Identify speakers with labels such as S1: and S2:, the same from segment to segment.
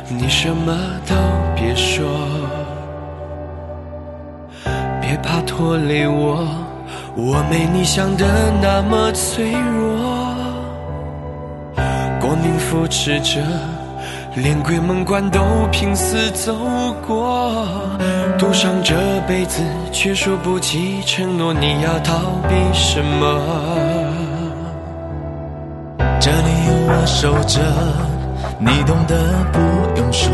S1: 你什么都别说，别怕拖累我，我没你想的那么脆弱。光明扶持着，连鬼门关都拼死走过，赌上这辈子，却输不起承诺。你要逃避什么？
S2: 这里有我守着，你懂得不用说。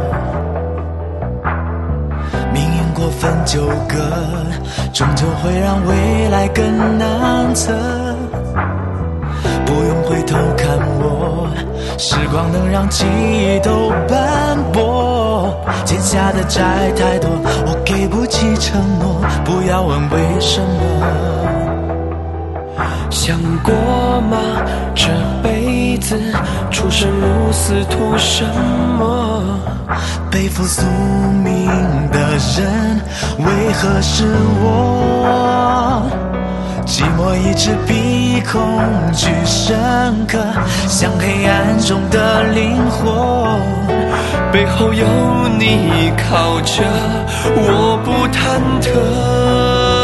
S2: 命运过分纠葛，终究会让未来更难测。不用回头看我，时光能让记忆都斑驳。欠下的债太多，我给不起承诺，不要问为什么。
S1: 想过吗？这辈子出生入死图什么？
S2: 背负宿命的人为何是我？寂寞一直比恐惧深刻，像黑暗中的灵魂。
S1: 背后有你靠着，我不忐忑。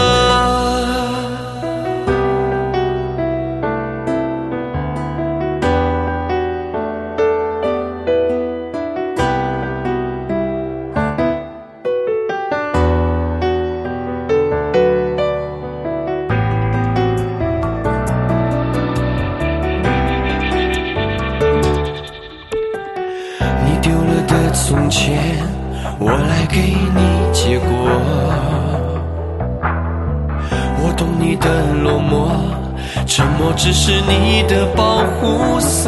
S1: 从前我来给你结果，我懂你的落寞，沉默只是你的保护色。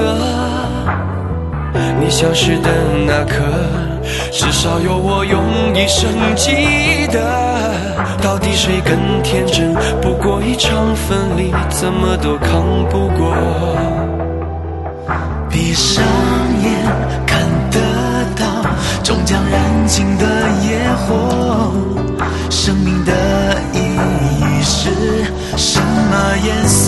S1: 你消失的那刻，至少有我用一生记得。到底谁更天真？不过一场分离，怎么都扛不过。
S2: 闭上眼看得到，终将燃尽的野火。生命的意义是什么颜色？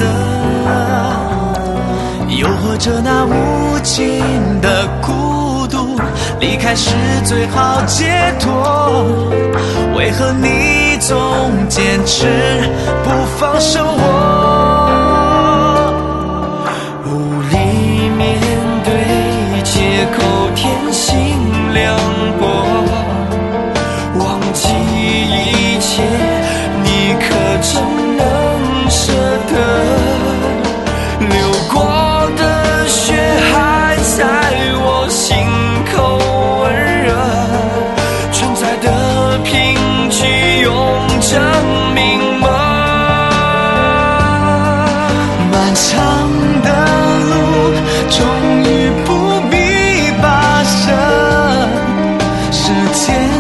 S2: 又或者那无尽的孤独，离开是最好解脱。为何你总坚持不放手我？
S1: 无力面对借口天性凉薄，忘记一切，你可真能舍得？流过的血还在我心口温热，存在的凭据用证明吗？
S2: 漫长的路终于不必跋涉，时间